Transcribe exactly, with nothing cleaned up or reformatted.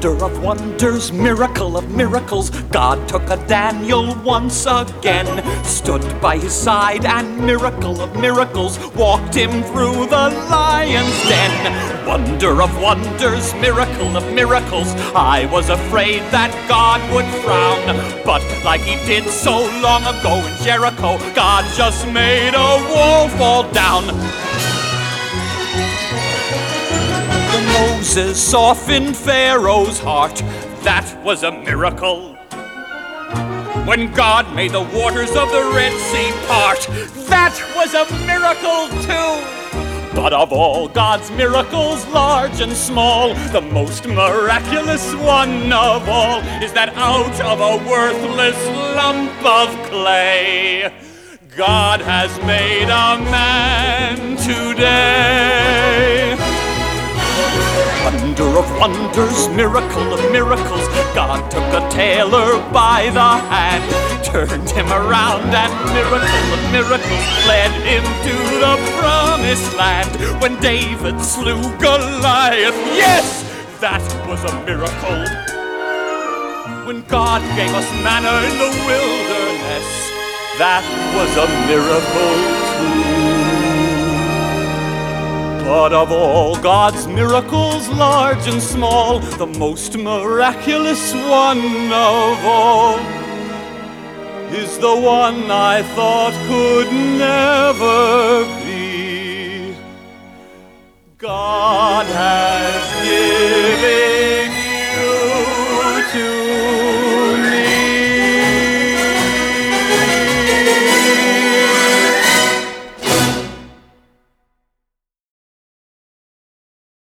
Wonder of wonders, miracle of miracles, God took a Daniel once again, stood by his side, and miracle of miracles, walked him through the lion's den. Wonder of wonders, miracle of miracles, I was afraid that God would frown, but like he did so long ago in Jericho, God just made a wall fall down. Moses softened Pharaoh's heart, that was a miracle. When God made the waters of the Red Sea part, that was a miracle too. But of all God's miracles, large and small, the most miraculous one of all is that out of a worthless lump of clay, God has made a man today. Wonder of wonders, miracle of miracles, God took a tailor by the hand, turned him around, and miracle of miracles led him to the promised land. When David slew Goliath, yes, that was a miracle. When God gave us manna in the wilderness, that was a miracle too. But of all God's miracles, large and small, the most miraculous one of all is the one I thought could never